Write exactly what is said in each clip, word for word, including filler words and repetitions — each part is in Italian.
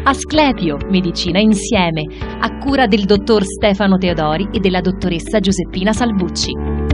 Asclepio, Medicina Insieme, a cura del dottor Stefano Teodori e della dottoressa Giuseppina Salvucci.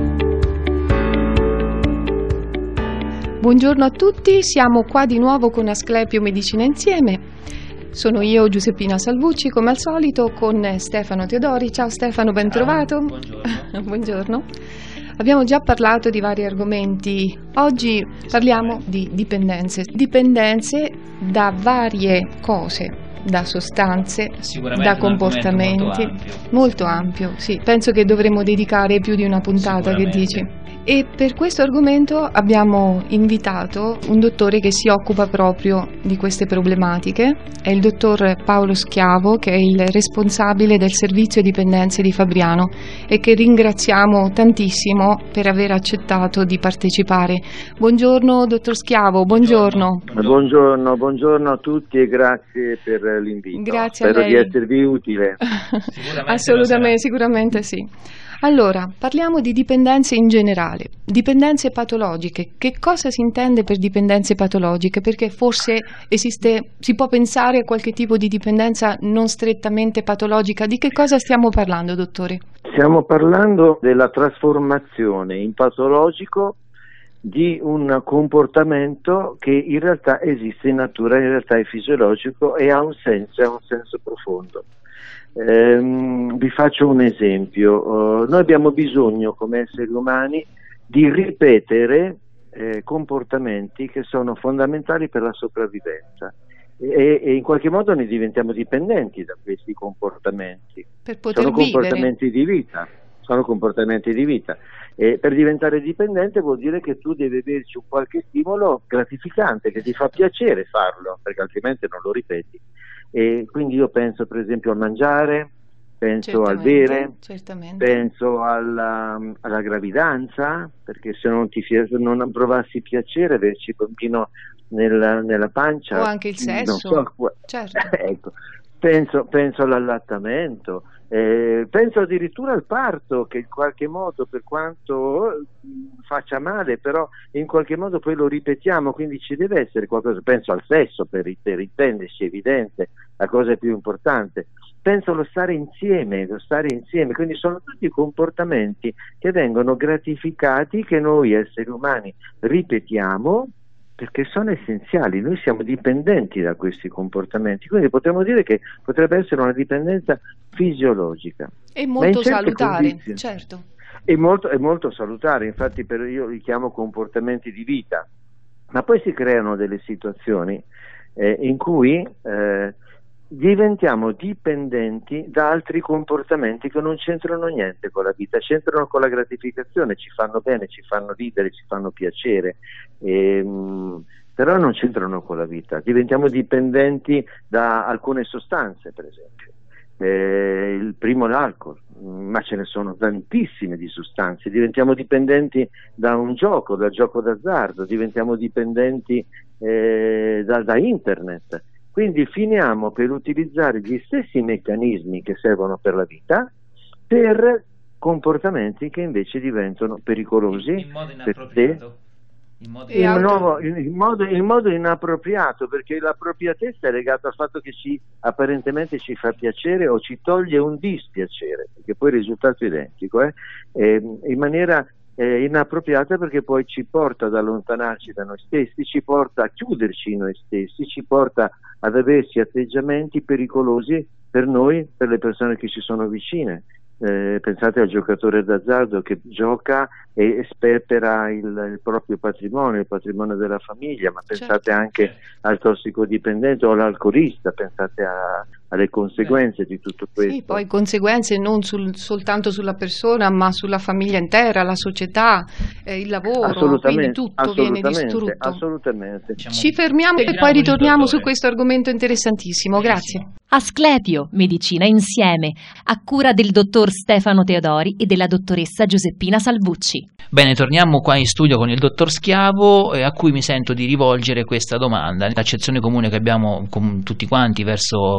Buongiorno a tutti, siamo qua di nuovo con Asclepio Medicina Insieme. Sono io, Giuseppina Salvucci, come al solito, con Stefano Teodori. Ciao Stefano, ben trovato. Buongiorno. Buongiorno. Abbiamo già parlato di vari argomenti. Oggi parliamo di dipendenze. Dipendenze da varie cose, da sostanze, da comportamenti. Molto ampio. Molto ampio, sì. Penso che dovremmo dedicare più di una puntata, che dici? E per questo argomento abbiamo invitato un dottore che si occupa proprio di queste problematiche, è il dottor Paolo Schiavo, che è il responsabile del servizio dipendenze di Fabriano e che ringraziamo tantissimo per aver accettato di partecipare. Buongiorno dottor Schiavo, buongiorno. Buongiorno, buongiorno a tutti e grazie per l'invito. Grazie Spero a lei. di esservi utile. Assolutamente, sicuramente sì. Allora, parliamo di dipendenze in generale, dipendenze patologiche. Che cosa si intende per dipendenze patologiche? Perché forse esiste, si può pensare a qualche tipo di dipendenza non strettamente patologica. Di che cosa stiamo parlando, dottore? Stiamo parlando della trasformazione in patologico di un comportamento che in realtà esiste in natura, in realtà è fisiologico e ha un senso, ha un senso profondo. Eh, vi faccio un esempio. Uh, noi abbiamo bisogno come esseri umani di ripetere eh, comportamenti che sono fondamentali per la sopravvivenza e, e in qualche modo ne diventiamo dipendenti da questi comportamenti. Per poter sono vivere. comportamenti di vita. Sono comportamenti di vita e per diventare dipendente vuol dire che tu devi averci un qualche stimolo gratificante che ti fa piacere farlo, perché altrimenti non lo ripeti. E quindi io penso per esempio al mangiare, penso al bere, certamente. penso alla, alla gravidanza, perché se non ti se non provassi piacere averci il bambino nella, nella pancia, o anche il sesso, non so, certo. ecco. penso, penso all'allattamento, eh, penso addirittura al parto, che in qualche modo, per quanto faccia male, però in qualche modo poi lo ripetiamo, quindi ci deve essere qualcosa. Penso al sesso, per, per intenderci, evidente, la cosa più importante. Penso allo stare insieme, lo stare insieme, quindi sono tutti comportamenti che vengono gratificati, che noi esseri umani ripetiamo, perché sono essenziali. Noi siamo dipendenti da questi comportamenti, quindi potremmo dire che potrebbe essere una dipendenza fisiologica. E molto salutare, certo. È molto, è molto salutare, infatti per, io li chiamo comportamenti di vita, ma poi si creano delle situazioni eh, in cui eh, diventiamo dipendenti da altri comportamenti che non c'entrano niente con la vita, c'entrano con la gratificazione, ci fanno bene, ci fanno ridere, ci fanno piacere, ehm, però non c'entrano con la vita. Diventiamo dipendenti da alcune sostanze, per esempio. Eh, il primo l'alcol, ma ce ne sono tantissime di sostanze. Diventiamo dipendenti da un gioco, dal gioco d'azzardo, diventiamo dipendenti eh, da, da internet. Quindi finiamo per utilizzare gli stessi meccanismi che servono per la vita per comportamenti che invece diventano pericolosi in modo per te. In modo, in, nuovo, in, in, modo, in modo inappropriato, perché l'appropriatezza è legata al fatto che ci, apparentemente ci fa piacere o ci toglie un dispiacere, perché poi il risultato è identico, eh? Eh, in maniera eh, inappropriata, perché poi ci porta ad allontanarci da noi stessi, ci porta a chiuderci in noi stessi, ci porta ad averci atteggiamenti pericolosi per noi, per le persone che ci sono vicine. Eh, pensate al giocatore d'azzardo che gioca e sperpera il, il proprio patrimonio, il patrimonio della famiglia, ma pensate certo. anche al tossicodipendente o all'alcolista, pensate a, alle conseguenze di tutto questo. Sì, poi conseguenze non sul, soltanto sulla persona, ma sulla famiglia intera, la società, eh, il lavoro, quindi tutto viene distrutto. Assolutamente. Ci fermiamo e poi ritorniamo su questo argomento interessantissimo. Grazie. Asclepio, Medicina Insieme, a cura del dottor Stefano Teodori e della dottoressa Giuseppina Salvucci. Bene, torniamo qua in studio con il dottor Schiavo, eh, a cui mi sento di rivolgere questa domanda. L'accezione comune che abbiamo con tutti quanti verso l'alcol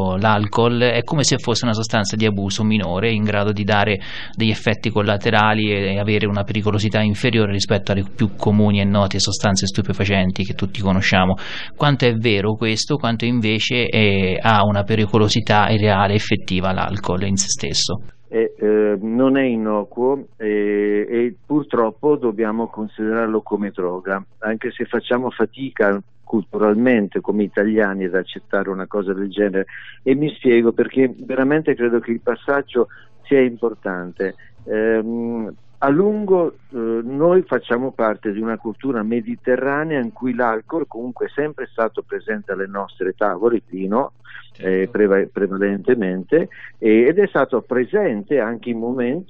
l'alcol è come se fosse una sostanza di abuso minore, in grado di dare degli effetti collaterali e avere una pericolosità inferiore rispetto alle più comuni e note sostanze stupefacenti che tutti conosciamo. Quanto è vero questo, quanto invece è, ha una pericolosità reale, effettiva l'alcol in se stesso? Eh, eh, non è innocuo eh, e purtroppo dobbiamo considerarlo come droga, anche se facciamo fatica culturalmente come italiani ad accettare una cosa del genere, e mi spiego perché veramente credo che il passaggio sia importante. Eh, a lungo eh, noi facciamo parte di una cultura mediterranea in cui l'alcol comunque è sempre stato presente alle nostre tavole, il vino eh, preva- prevalentemente, eh, ed è stato presente anche in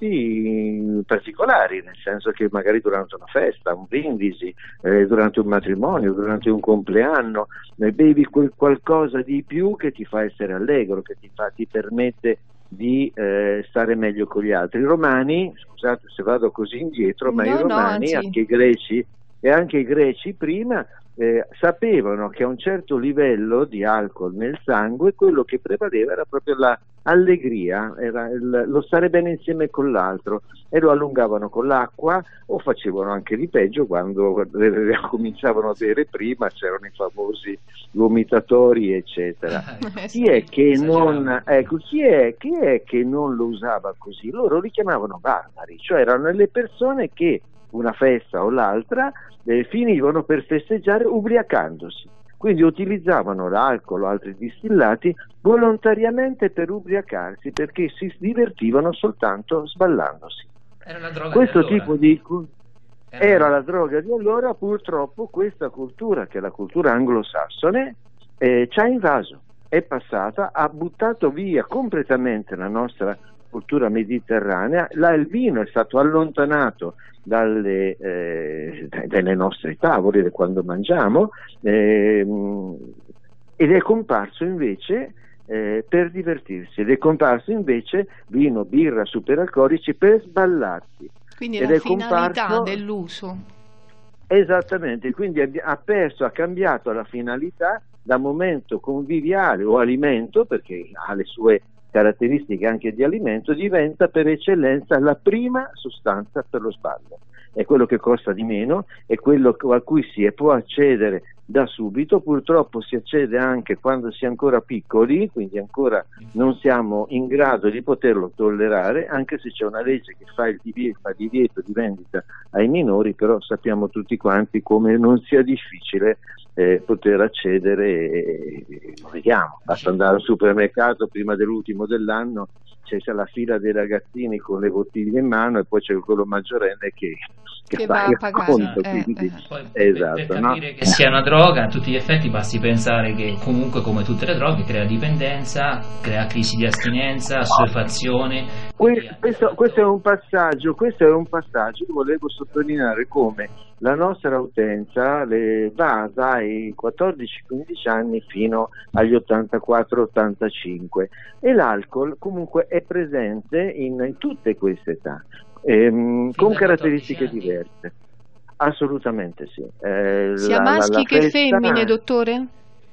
momenti particolari, nel senso che magari durante una festa, un brindisi, eh, durante un matrimonio, durante un compleanno, eh, bevi quel qualcosa di più che ti fa essere allegro, che ti, fa, ti permette di eh, stare meglio con gli altri. I romani, scusate se vado così indietro, ma no, i romani, no, anche i greci e anche i greci prima eh, sapevano che a un certo livello di alcol nel sangue quello che prevaleva era proprio l'allegria, era il, lo stare bene insieme con l'altro, e lo allungavano con l'acqua, o facevano anche di peggio quando eh, cominciavano a bere prima, c'erano i famosi vomitatori eccetera. Chi è che non ecco chi è, chi è che non lo usava così? Loro li chiamavano barbari, cioè erano le persone che una festa o l'altra eh, finivano per festeggiare ubriacandosi, quindi utilizzavano l'alcol o altri distillati volontariamente per ubriacarsi, perché si divertivano soltanto sballandosi. Era la droga Questo di allora. tipo di era, era la droga di allora. Purtroppo questa cultura, che è la cultura anglosassone, eh, ci ha invaso, è passata, ha buttato via completamente la nostra cultura mediterranea. Là il vino è stato allontanato dalle, eh, dalle nostre tavole quando mangiamo, eh, ed è comparso invece eh, per divertirsi, ed è comparso invece vino, birra, superalcolici per sballarsi. Quindi ed la è finalità comparso... dell'uso. Esattamente, quindi ha perso, ha cambiato la finalità da momento conviviale o alimento, perché ha le sue caratteristiche anche di alimento, diventa per eccellenza la prima sostanza per lo sballo. È quello che costa di meno, è quello a cui si può accedere da subito. Purtroppo si accede anche quando si è ancora piccoli, quindi ancora non siamo in grado di poterlo tollerare, anche se c'è una legge che fa il divieto, fa divieto di vendita ai minori, però sappiamo tutti quanti come non sia difficile eh, poter accedere, e, e lo vediamo, basta andare al supermercato prima dell'ultimo dell'anno, c'è la fila dei ragazzini con le bottiglie in mano, e poi c'è quello maggiorenne che, che, che va a pagare. conto, Eh, quindi, eh. Poi, esatto, per, per capire no? che sia una droga a tutti gli effetti basti pensare che comunque, come tutte le droghe, crea dipendenza, crea crisi di astinenza, assuefazione. Que- questo, questo è un passaggio, questo è un passaggio che volevo sottolineare, come la nostra utenza le va dai quattordici quindici anni fino agli ottantaquattro ottantacinque, e l'alcol comunque è presente in, in tutte queste età, ehm, con caratteristiche diverse. Assolutamente sì. Eh, Sia la, maschi la, la che festa, femmine, dottore?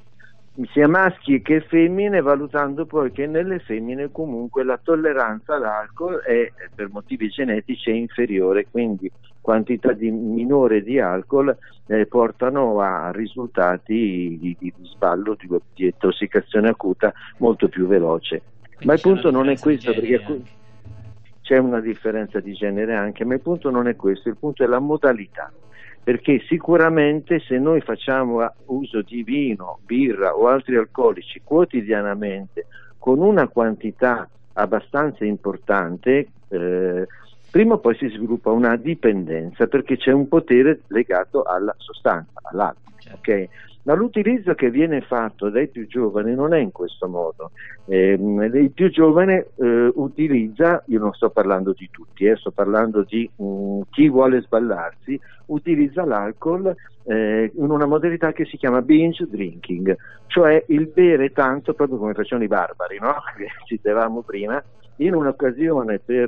sia maschi che femmine, valutando poi che nelle femmine comunque la tolleranza all'alcol è, per motivi genetici, è inferiore, quindi quantità di minore di alcol eh, portano a risultati di, di sballo, di, di intossicazione acuta molto più veloce. Quindi ma il punto non è questo, perché anche. C'è una differenza di genere anche, ma il punto non è questo, il punto è la modalità. Perché sicuramente se noi facciamo uso di vino, birra o altri alcolici quotidianamente con una quantità abbastanza importante, eh, prima o poi si sviluppa una dipendenza, perché c'è un potere legato alla sostanza, all'alcol, ok? Ma l'utilizzo che viene fatto dai più giovani non è in questo modo. Eh, il più giovane eh, utilizza, io non sto parlando di tutti, eh, sto parlando di um, chi vuole sballarsi, utilizza l'alcol eh, in una modalità che si chiama binge drinking, cioè il bere tanto, proprio come facevano i barbari, no? Che citavamo prima, in un'occasione per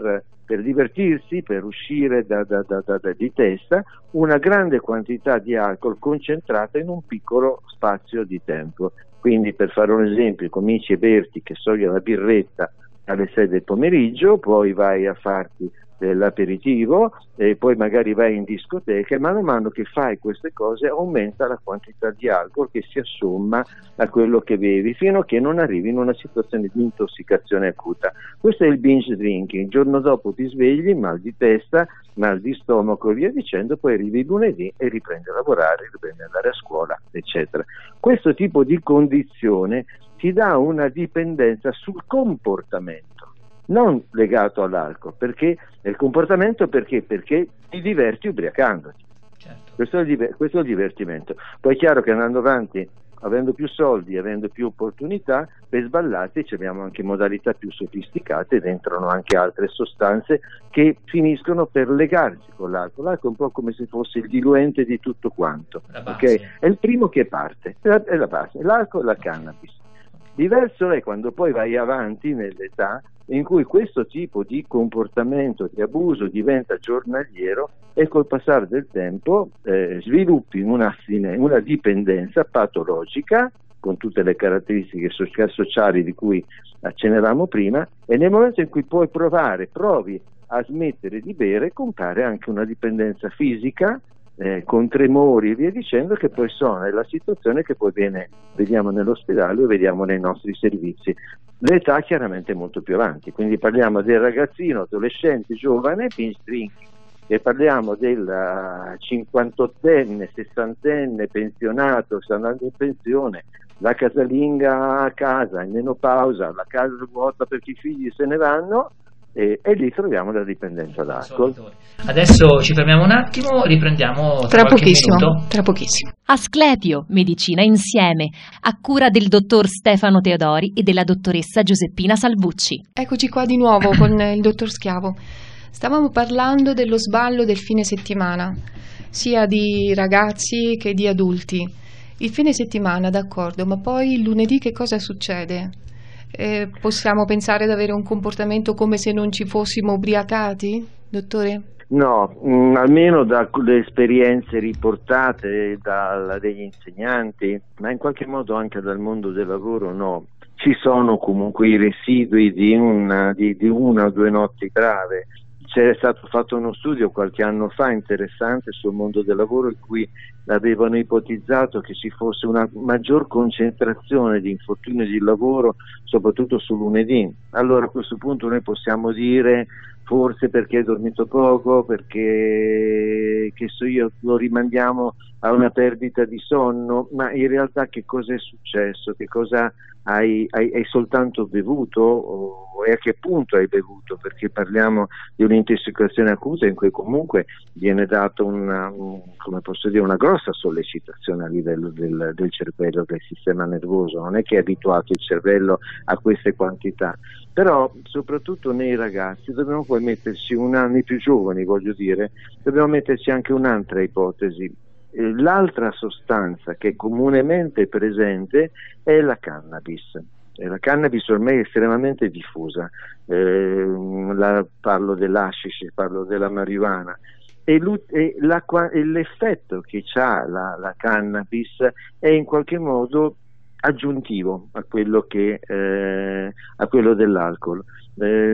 per divertirsi, per uscire da, da, da, da, da, di testa, una grande quantità di alcol concentrata in un piccolo spazio di tempo. Quindi, per fare un esempio, cominci a berti, che so io, la birretta alle sei del pomeriggio, poi vai a farti l'aperitivo e poi magari vai in discoteca, e mano a mano che fai queste cose aumenta la quantità di alcol che si assomma a quello che bevi, fino a che non arrivi in una situazione di intossicazione acuta. Questo è il binge drinking. Il giorno dopo ti svegli, mal di testa, mal di stomaco e via dicendo, poi arrivi lunedì e riprendi a lavorare, riprendi ad andare a scuola, eccetera. Questo tipo di condizione ti dà una dipendenza sul comportamento, non legato all'alcol, perché il comportamento perché? Perché ti diverti ubriacandoti. Certo. Questo, è il, questo è il divertimento. Poi è chiaro che andando avanti, avendo più soldi, avendo più opportunità, per sballarti abbiamo anche modalità più sofisticate ed entrano anche altre sostanze che finiscono per legarsi con l'alcol. L'alcol è un po' come se fosse il diluente di tutto quanto, okay? È il primo che parte, è la, è la base, l'alcol e la cannabis. Diverso è quando poi vai avanti nell'età in cui questo tipo di comportamento di abuso diventa giornaliero e col passare del tempo eh, sviluppi una, una dipendenza patologica con tutte le caratteristiche sociali di cui accennavamo prima, e nel momento in cui puoi provare, provi a smettere di bere, compare anche una dipendenza fisica Eh, con tremori e via dicendo, che poi sono la situazione che poi viene, vediamo nell'ospedale o vediamo nei nostri servizi. L'età chiaramente è molto più avanti, quindi parliamo del ragazzino, adolescente, giovane, binge drinking, e parliamo del cinquantottenne, sessantenne, pensionato, sta andando in pensione, la casalinga a casa, in menopausa, la casa vuota perché i figli se ne vanno. E, e lì troviamo la dipendenza d'alcol. Adesso ci fermiamo un attimo, riprendiamo tra, tra pochissimo, minuto. tra pochissimo. Asclepio, Medicina Insieme, a cura del dottor Stefano Teodori e della dottoressa Giuseppina Salvucci. Eccoci qua di nuovo con il dottor Schiavo. Stavamo parlando dello sballo del fine settimana, sia di ragazzi che di adulti. Il fine settimana, d'accordo, ma poi il lunedì che cosa succede? Eh, possiamo pensare ad avere un comportamento come se non ci fossimo ubriacati, dottore? No, mh, almeno dalle esperienze riportate da, dagli insegnanti, ma in qualche modo anche dal mondo del lavoro, no. Ci sono comunque i residui di una, di, di una o due notti grave. C'è stato fatto uno studio qualche anno fa interessante sul mondo del lavoro in cui avevano ipotizzato che ci fosse una maggior concentrazione di infortuni di lavoro, soprattutto sul lunedì. Allora a questo punto noi possiamo dire forse perché hai dormito poco, perché che so io, lo rimandiamo a una perdita di sonno, ma in realtà che cosa è successo? Che cosa hai, hai, hai soltanto bevuto o, e a che punto hai bevuto? Perché parliamo di un'intossicazione acuta in cui comunque viene dato una, un, come posso dire, una grossa sollecitazione a livello del, del cervello, del sistema nervoso. Non è che è abituato il cervello a queste quantità, però soprattutto nei ragazzi dobbiamo poi metterci un anno più giovani, voglio dire, dobbiamo metterci anche un'altra ipotesi. L'altra sostanza che è comunemente presente è la cannabis. E la cannabis ormai è estremamente diffusa, eh, la, parlo dell'hashish, parlo della marijuana, e, e, la, e l'effetto che ha la, la cannabis è in qualche modo aggiuntivo a quello, che, eh, a quello dell'alcol. Eh,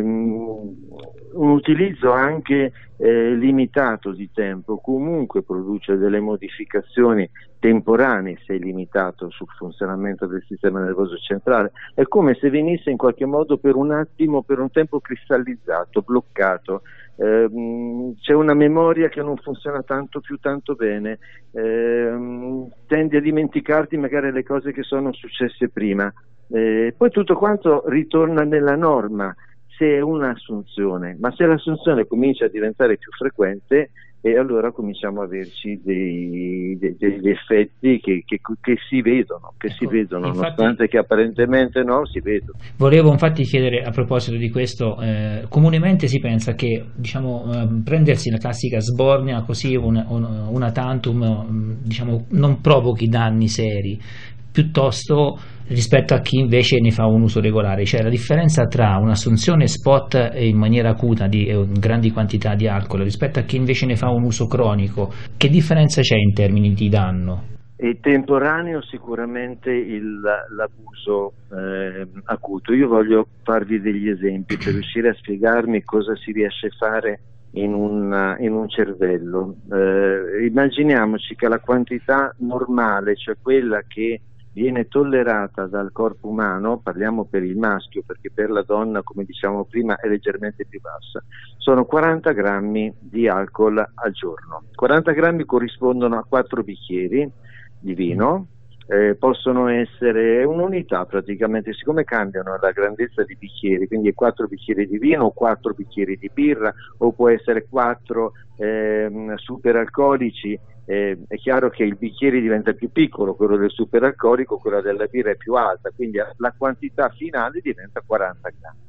un utilizzo anche eh, limitato di tempo comunque produce delle modificazioni temporanee se limitato sul funzionamento del sistema nervoso centrale. È come se venisse in qualche modo per un attimo, per un tempo cristallizzato, bloccato. Eh, c'è una memoria che non funziona tanto più tanto bene, eh, tendi a dimenticarti magari le cose che sono successe prima, eh, poi tutto quanto ritorna nella norma se è un'assunzione, ma se l'assunzione comincia a diventare più frequente, e allora cominciamo a averci dei, dei, degli effetti che, che, che si vedono, che ecco, si vedono, infatti, nonostante che apparentemente no, si vedono. Volevo infatti chiedere a proposito di questo, eh, comunemente si pensa che diciamo eh, prendersi la classica sbornia così una, una tantum, diciamo, non provochi danni seri. piuttosto rispetto a chi invece ne fa un uso regolare. Cioè la differenza tra un'assunzione spot in maniera acuta di eh, grandi quantità di alcol rispetto a chi invece ne fa un uso cronico, che differenza c'è in termini di danno? È temporaneo sicuramente il, l'abuso eh, acuto. Io voglio farvi degli esempi per riuscire a spiegarmi cosa si riesce a fare in un, in un cervello. Eh, immaginiamoci che la quantità normale, cioè quella che viene tollerata dal corpo umano, parliamo per il maschio perché per la donna, come diciamo prima, è leggermente più bassa, sono quaranta grammi di alcol al giorno. quaranta grammi corrispondono a quattro bicchieri di vino, eh, possono essere un'unità praticamente, siccome cambiano la grandezza di bicchieri, quindi quattro bicchieri di vino o quattro bicchieri di birra, o può essere quattro eh, superalcolici. Eh, è chiaro che il bicchiere diventa più piccolo, quello del superalcolico, quella della birra è più alta, quindi la quantità finale diventa quaranta grammi.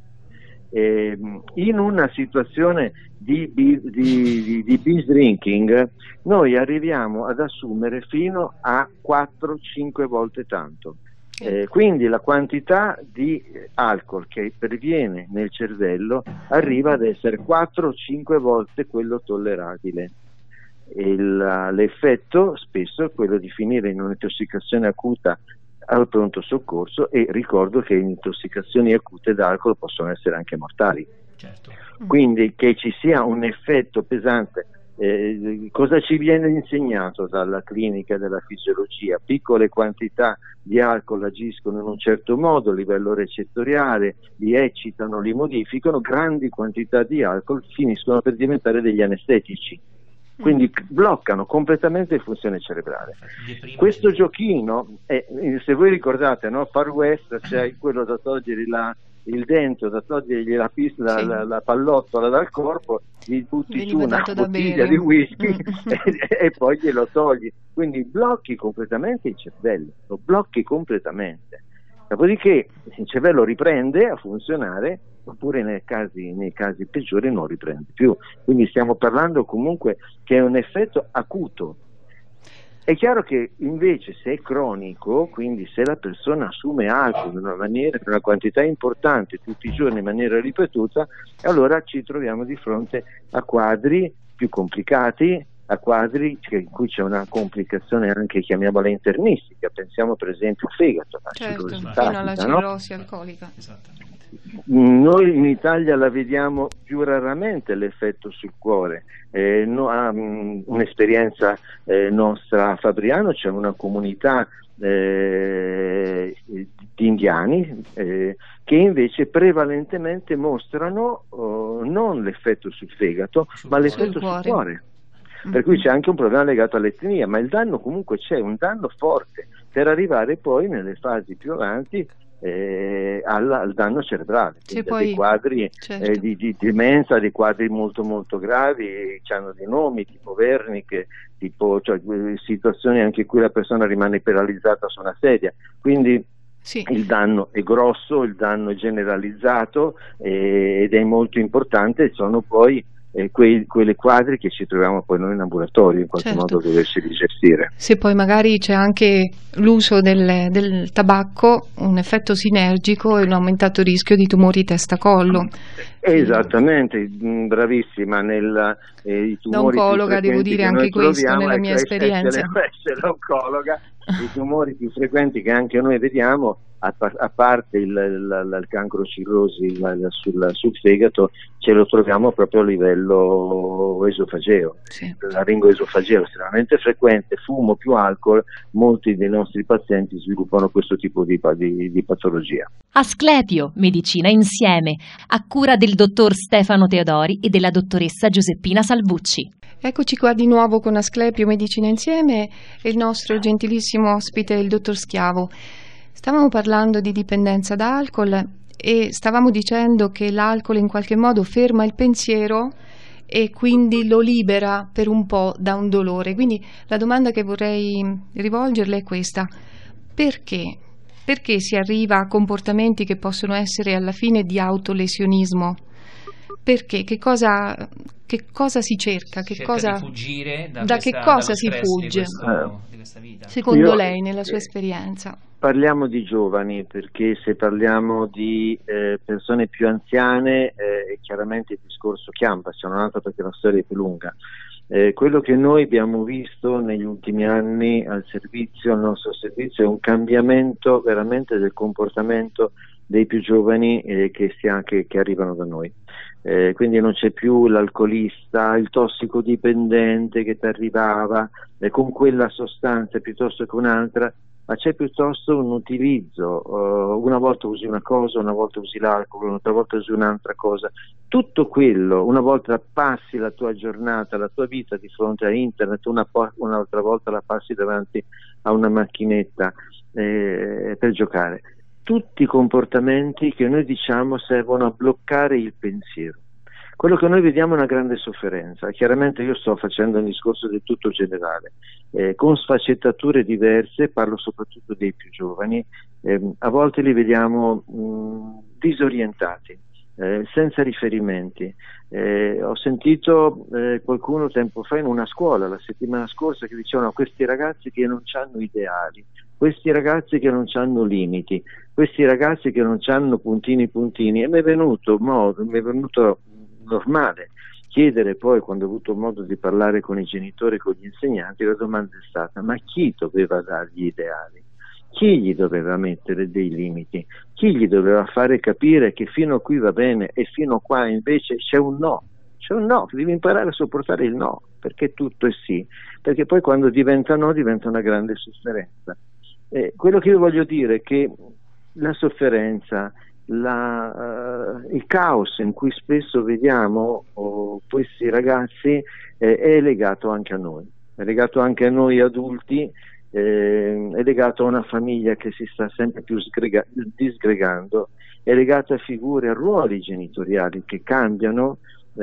Eh, in una situazione di, di, di, di binge drinking noi arriviamo ad assumere fino a quattro cinque volte tanto. Eh, quindi la quantità di alcol che perviene nel cervello arriva ad essere quattro cinque volte quello tollerabile. Il, l'effetto spesso è quello di finire in un'intossicazione acuta al pronto soccorso, e ricordo che intossicazioni acute d'alcol possono essere anche mortali. Certo. Quindi che ci sia un effetto pesante. Eh, cosa ci viene insegnato dalla clinica della fisiologia? Piccole quantità di alcol agiscono in un certo modo a livello recettoriale, li eccitano, li modificano, grandi quantità di alcol finiscono per diventare degli anestetici, quindi bloccano completamente la funzione cerebrale. Questo giochino, è, se voi ricordate, no? Far West, c'è quello da togliere la, il dento, da togliergli la, pista, sì. la, la pallottola dal corpo, gli butti Veniva su una bottiglia di whisky e, e poi glielo togli. Quindi blocchi completamente il cervello, lo blocchi completamente. Dopodiché il cervello riprende a funzionare, oppure nei casi, nei casi peggiori non riprende più. Quindi stiamo parlando comunque che è un effetto acuto. È chiaro che invece se è cronico, quindi se la persona assume alcol in una maniera, in una quantità importante tutti i giorni in maniera ripetuta, allora ci troviamo di fronte a quadri più complicati, a quadri in cui c'è una complicazione anche, chiamiamola, internistica. Pensiamo per esempio al fegato, la certo, cirrosi fino alla cirrosi no? alcolica. Esattamente. Noi in Italia la vediamo più raramente l'effetto sul cuore. Eh, no, ha mh, un'esperienza eh, nostra a Fabriano, c'è una comunità eh, di indiani eh, che invece prevalentemente mostrano oh, non l'effetto sul fegato, sul ma l'effetto sul cuore. Sul cuore. Per cui c'è anche un problema legato all'etnia, ma il danno comunque c'è, un danno forte, per arrivare poi nelle fasi più avanti eh, al, al danno cerebrale, quindi poi, dei quadri certo. eh, di, di demenza, dei quadri molto molto gravi, hanno dei nomi tipo Wernicke, tipo, cioè, situazioni anche in cui la persona rimane paralizzata su una sedia, quindi sì. Il danno è grosso, il danno è generalizzato eh, ed è molto importante, sono poi Eh, quei, quelle quadri che ci troviamo poi noi in ambulatorio in qualche certo. modo doversi gestire. Se poi magari c'è anche l'uso del, del tabacco, un effetto sinergico e un aumentato rischio di tumori testa-collo. Esattamente, bravissima. Nel, eh, i tumori da oncologa devo dire anche questo troviamo, nella mia ecco, esperienza. Essere, essere oncologa, i tumori più frequenti che anche noi vediamo, a, a parte il, il, il cancro cirrosi il, sul, sul fegato, ce lo troviamo proprio a livello esofageo. Sì. La laringoesofageo è estremamente frequente, fumo più alcol, molti dei nostri pazienti sviluppano questo tipo di, di, di patologia. Asclepio, Medicina Insieme, a cura del dottor Stefano Teodori e della dottoressa Giuseppina Salvucci. Eccoci qua di nuovo con Asclepio Medicina Insieme e il nostro gentilissimo ospite, il dottor Schiavo. Stavamo parlando di dipendenza da alcol e stavamo dicendo che l'alcol in qualche modo ferma il pensiero e quindi lo libera per un po' da un dolore. Quindi la domanda che vorrei rivolgerle è questa: perché? Perché si arriva a comportamenti che possono essere alla fine di autolesionismo? Perché? Che cosa, che cosa si cerca? Che cerca cosa, di fuggire da, da questa, che cosa si fugge? Di questo, di questa vita. Secondo Io, lei, nella sua eh, esperienza? parliamo di giovani, perché se parliamo di eh, persone più anziane eh, chiaramente il discorso chiampa, se non altro perché la storia è più lunga. Eh, quello che noi abbiamo visto negli ultimi anni al servizio, al nostro servizio, è un cambiamento veramente del comportamento dei più giovani eh, che, sia, che, che arrivano da noi. Eh, quindi non c'è più l'alcolista, il tossicodipendente che ti arrivava eh, con quella sostanza piuttosto che un'altra, ma c'è piuttosto un utilizzo, uh, una volta usi una cosa, una volta usi l'alcol, un'altra volta usi un'altra cosa, tutto quello, una volta passi la tua giornata, la tua vita di fronte a internet, una po- un'altra volta la passi davanti a una macchinetta eh, per giocare. Tutti comportamenti che noi diciamo servono a bloccare il pensiero. Quello che noi vediamo è una grande sofferenza. Chiaramente io sto facendo un discorso del tutto generale, eh, con sfaccettature diverse, parlo soprattutto dei più giovani, eh, a volte li vediamo mh, disorientati, eh, senza riferimenti. Eh, ho sentito eh, qualcuno tempo fa in una scuola, la settimana scorsa, che dicevano: questi ragazzi che non hanno ideali, questi ragazzi che non hanno limiti, questi ragazzi che non hanno puntini puntini, e mi è venuto modo, mi è venuto normale chiedere poi, quando ho avuto modo di parlare con i genitori e con gli insegnanti, la domanda è stata: ma chi doveva dargli ideali? Chi gli doveva mettere dei limiti? Chi gli doveva fare capire che fino a qui va bene e fino a qua invece c'è un no? C'è un no, devi imparare a sopportare il no, perché tutto è sì, perché poi quando diventa no diventa una grande sofferenza. Eh, quello che io voglio dire è che la sofferenza, La, uh, il caos in cui spesso vediamo oh, questi ragazzi eh, è legato anche a noi, è legato anche a noi adulti, eh, è legato a una famiglia che si sta sempre più sgrega- disgregando, è legato a figure, a ruoli genitoriali che cambiano.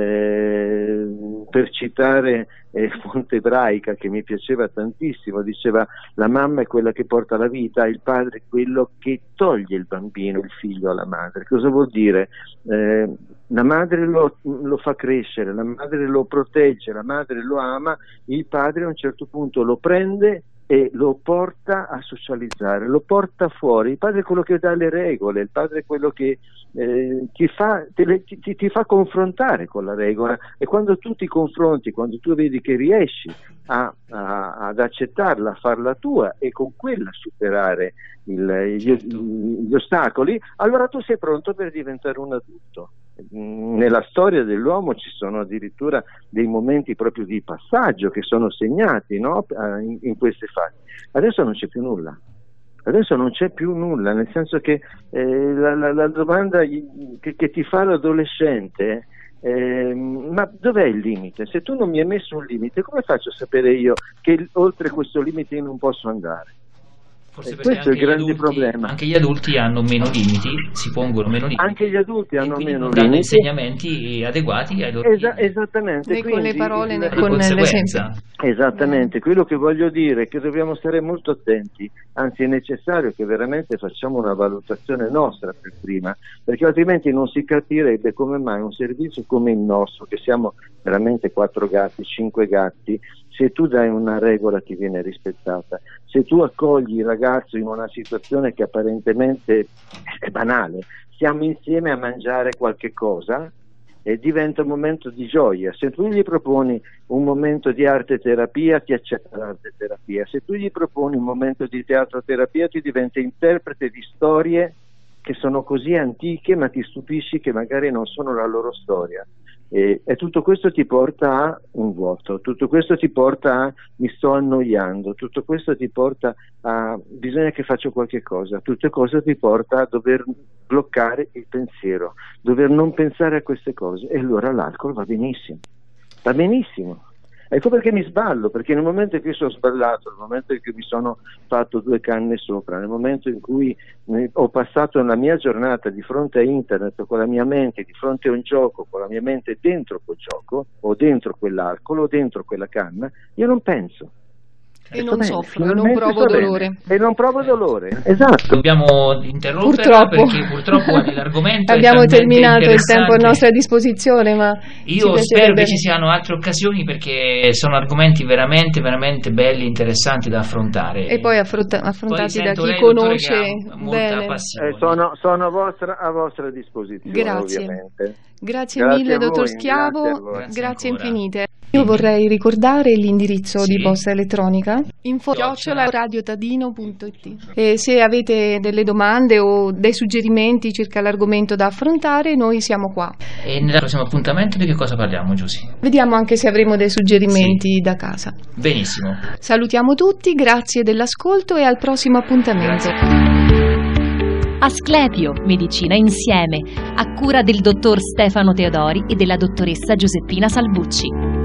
Eh, per citare eh, fonte ebraica che mi piaceva tantissimo, diceva: la mamma è quella che porta la vita, il padre è quello che toglie il bambino, il figlio alla madre. Cosa vuol dire? Eh, la madre lo, lo fa crescere, la madre lo protegge, la madre lo ama, il padre a un certo punto lo prende e lo porta a socializzare, lo porta fuori. Il padre è quello che dà le regole, il padre è quello che eh, ti, fa, te, ti, ti fa confrontare con la regola, e quando tu ti confronti, quando tu vedi che riesci a, a, ad accettarla, a farla tua e con quella superare il, gli, gli ostacoli, allora tu sei pronto per diventare un adulto. Nella storia dell'uomo ci sono addirittura dei momenti proprio di passaggio che sono segnati, no? in, in queste fasi. Adesso non c'è più nulla, adesso non c'è più nulla, nel senso che eh, la, la, la domanda che, che ti fa l'adolescente eh, ma dov'è il limite? Se tu non mi hai messo un limite, come faccio a sapere io che oltre questo limite io non posso andare? Forse questo è il grande adulti, problema. Anche gli adulti hanno meno limiti, si pongono meno limiti. Anche gli adulti hanno meno non limiti. danno insegnamenti adeguati ai loro Esa- Esattamente. Né quindi, con le parole né di con conseguenza. l'esempio. Esattamente, quello che voglio dire è che dobbiamo stare molto attenti, anzi è necessario che veramente facciamo una valutazione nostra per prima, perché altrimenti non si capirebbe come mai un servizio come il nostro, che siamo veramente quattro gatti, cinque gatti, se tu dai una regola ti viene rispettata, se tu accogli il ragazzo in una situazione che apparentemente è banale, siamo insieme a mangiare qualche cosa e diventa un momento di gioia. Se tu gli proponi un momento di arte terapia ti accetta l'arte terapia, se tu gli proponi un momento di teatro terapia ti diventa interprete di storie che sono così antiche, ma ti stupisci che magari non sono la loro storia. E, e tutto questo ti porta a un vuoto, tutto questo ti porta a mi sto annoiando, tutto questo ti porta a bisogna che faccio qualche cosa, tutto questo ti porta a dover bloccare il pensiero, dover non pensare a queste cose, e allora l'alcol va benissimo, va benissimo. Ecco perché mi sballo, perché nel momento in cui sono sballato, nel momento in cui mi sono fatto due canne sopra, nel momento in cui ho passato la mia giornata di fronte a internet con la mia mente, di fronte a un gioco, con la mia mente dentro quel gioco, o dentro quell'alcol, o dentro quella canna, io non penso. E non bene, soffro, non finalmente provo sto bene. dolore. E non provo dolore, esatto. Dobbiamo interromperla Purtroppo. perché purtroppo l'argomento abbiamo è talmente terminato il tempo a interessante. nostra disposizione, ma Io ci spero piacerebbe- che ci siano altre occasioni perché sono argomenti veramente, veramente belli, interessanti da affrontare. e poi affronta- Poi affrontati da sento chi lei, dottore, conosce che ha molta bene. passione. Eh, sono sono a vostra, a vostra disposizione, Grazie. ovviamente. Grazie, Grazie mille, a voi, dottor grazie a Schiavo, voi. Grazie grazie ancora. infinite. Io vorrei ricordare l'indirizzo Sì. di posta elettronica info chiocciola radiotadino punto it. E se avete delle domande o dei suggerimenti circa l'argomento da affrontare, noi siamo qua. E nel prossimo appuntamento di che cosa parliamo, Giusy? Vediamo anche se avremo dei suggerimenti da casa. Benissimo. Salutiamo tutti, grazie dell'ascolto e al prossimo appuntamento. Asclepio, Medicina Insieme, a cura del dottor Stefano Teodori e della dottoressa Giuseppina Salvucci.